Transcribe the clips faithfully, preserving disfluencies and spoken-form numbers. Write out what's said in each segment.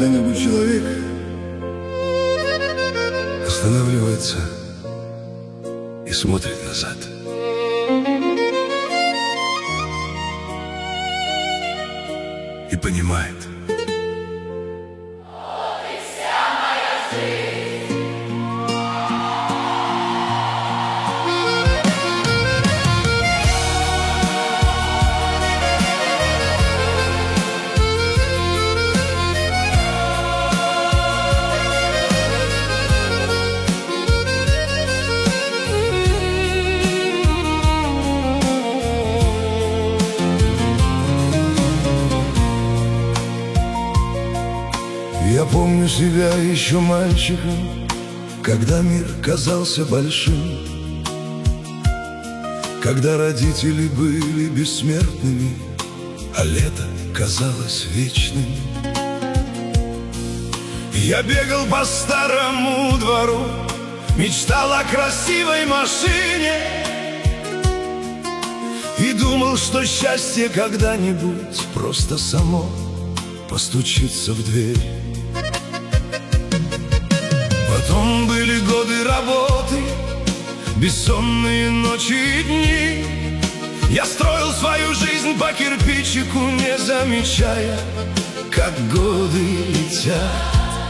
когда-нибудь человек останавливается и смотрит назад. И понимает. Вот и вся моя жизнь. Я помню себя еще мальчиком, когда мир казался большим, когда родители были бессмертными, а лето казалось вечным. Я бегал по старому двору, мечтал о красивой машине и думал, что счастье когда-нибудь просто само постучится в дверь. Потом были годы работы, бессонные ночи и дни. Я строил свою жизнь по кирпичику, не замечая, как годы летят.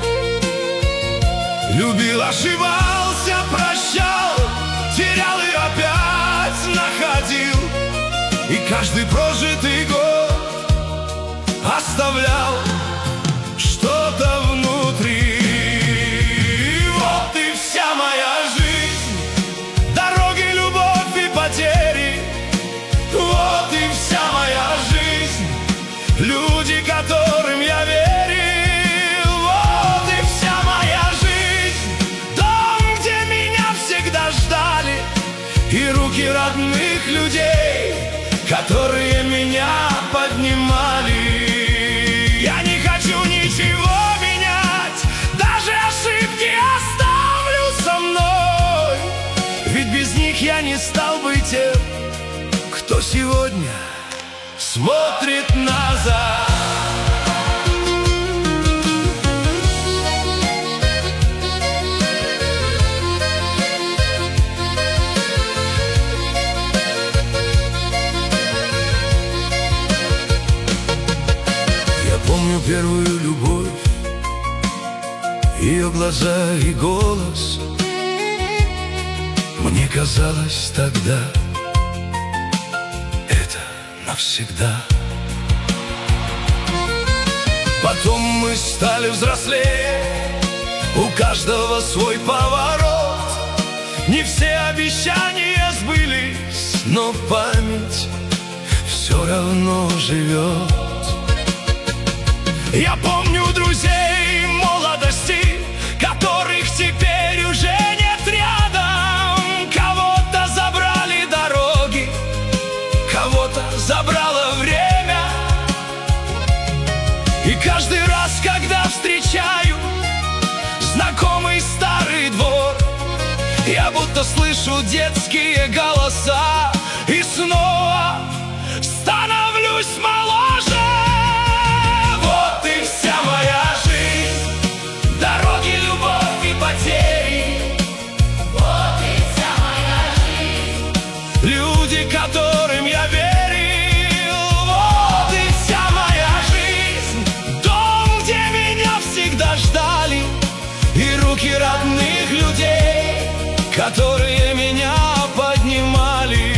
Любил, ошибался, прощал, терял и опять находил. И каждый прожитый год оставлял что-то внутри. Вот и вся моя жизнь, дороги, любовь и потери. Вот и вся моя жизнь, люди, которым я верил. Вот и вся моя жизнь, дом, где меня всегда ждали, и руки родных людей, которые меня поднимали. Я не хочу ничего менять, даже ошибки оставлю со мной, ведь без них я не стал бы тем, кто сегодня смотрит назад. Помню первую любовь, ее глаза и голос. Мне казалось тогда, это навсегда. Потом мы стали взрослее, у каждого свой поворот. Не все обещания сбылись, но память все равно живет. Я помню друзей молодости, которых теперь уже нет рядом. Кого-то забрали дороги, кого-то забрало время. И каждый раз, когда встречаю знакомый старый двор, я будто слышу детские голоса и снова становлюсь моложе. Вот и вся моя жизнь, дороги, любовь и потери. Вот и вся моя жизнь, люди, которым я верил. Вот и вся моя жизнь, дом, где меня всегда ждали, и руки родных людей, которые меня поднимали.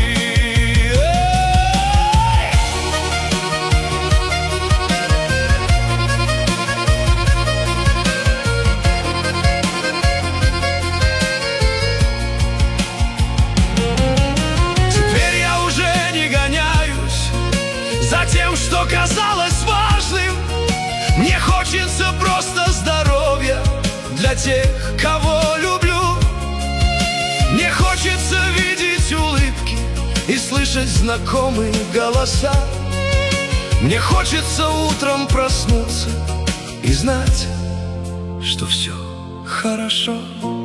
Тем, что казалось важным, мне хочется просто здоровья для тех, кого люблю. Мне хочется видеть улыбки и слышать знакомые голоса. Мне хочется утром проснуться и знать, что все хорошо.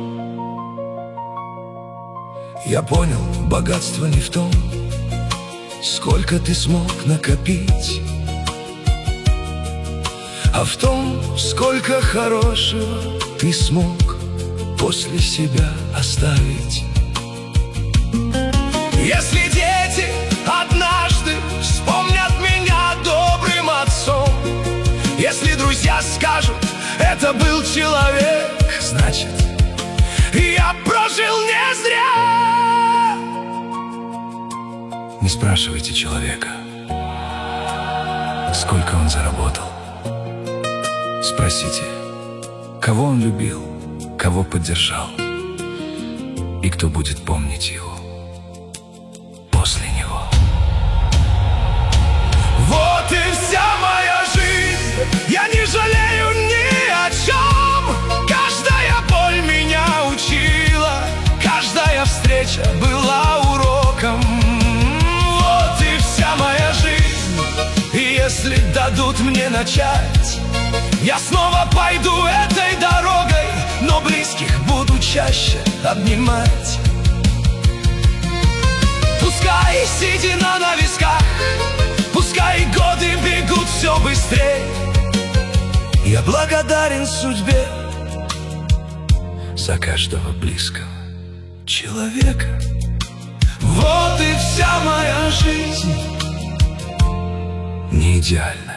Я понял, богатство не в том, сколько ты смог накопить, а в том, сколько хорошего ты смог после себя оставить. Если дети однажды вспомнят меня добрым отцом, если друзья скажут, это был человек, значит, я прожил не зря. Не спрашивайте человека, сколько он заработал. Спросите, кого он любил, кого поддержал, и кто будет помнить его после него. Вот и вся моя жизнь, я не жалею ни о чем. Каждая боль меня учила, каждая встреча была уроком. Вот и вся моя жизнь, и если дадут мне начать, я снова пойду этой дорогой, но близких буду чаще обнимать. Пускай седина на висках, пускай годы бегут все быстрее, я благодарен судьбе за каждого близкого человека. Вот и вся моя жизнь не идеальна,